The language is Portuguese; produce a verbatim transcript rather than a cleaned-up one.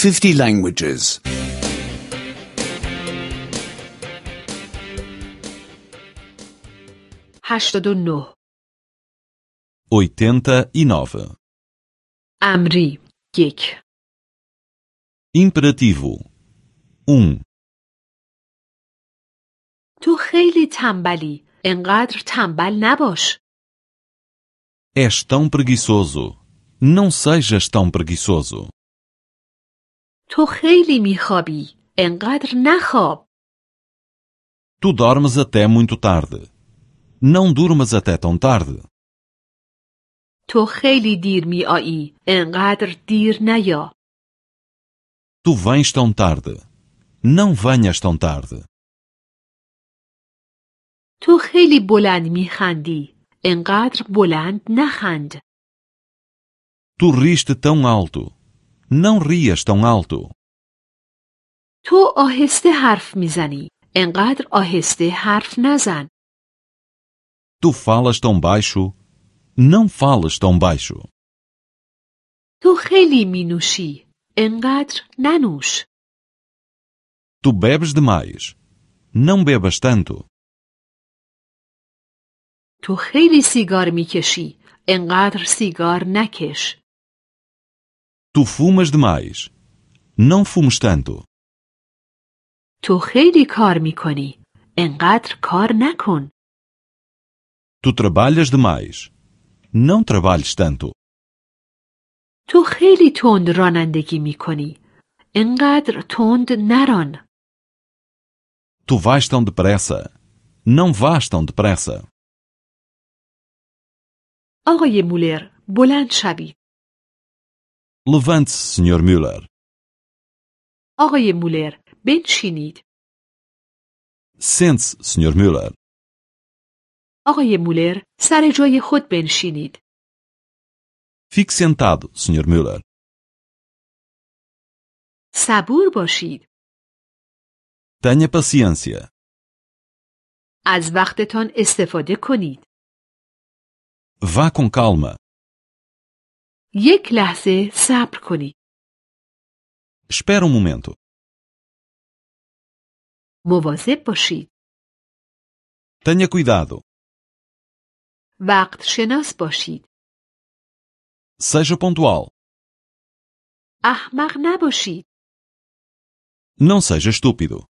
fifty languages. هشتاد و نه. oitenta e nove. امری یک. Imperativo. um. تو خیلی تنبلی. انقدر تنبل نباش. És tão preguiçoso. Não sejas tão preguiçoso. تو خیلی میخوابی. انقدر نخواب. Tu dormes até muito tarde. Não durmas até tão tarde. تو خیلی دیر میایی. انقدر دیر نیا. Tu vens tão tarde. Não venhas tão tarde. تو خیلی بلند میخندی. انقدر بلند نخند. Tu riste tão alto. Não rias tão alto. تو آهسته حرف میزنی. انقدر آهسته حرف نزن. Tu falas tão baixo. Não falas tão baixo. تو خیلی مینوشی. انقدر ننوش. Tu bebes demais. Não bebas tanto. تو خیلی سیگار میکشی. انقدر سیگار نکش. Tu fumas demais. Não fumes tanto. تو خیلی کار میکنی. انقدر کار نکن. Tu trabalhas demais. Não trabalhes tanto. تو خیلی تند رانندگی میکنی. انقدر تند نران. Tu vais tão depressa. Não vás tão depressa. آقای مولر، بلند شوید. Levante-se, senhor Müller. آقای مولر، بنشینید. Sente-se, senhor Müller. آقای مولر، سر جای خود بنشینید. Fique sentado, senhor Müller. صبور باشید. Tenha paciência. از وقتتان استفاده کنید. Vá com calma. یک لحظه صبر کنید. Espera um momento. مواظب باشید. Tenha cuidado. وقت شناس باشید. Seja pontual. احمق نباشید. Não seja estúpido.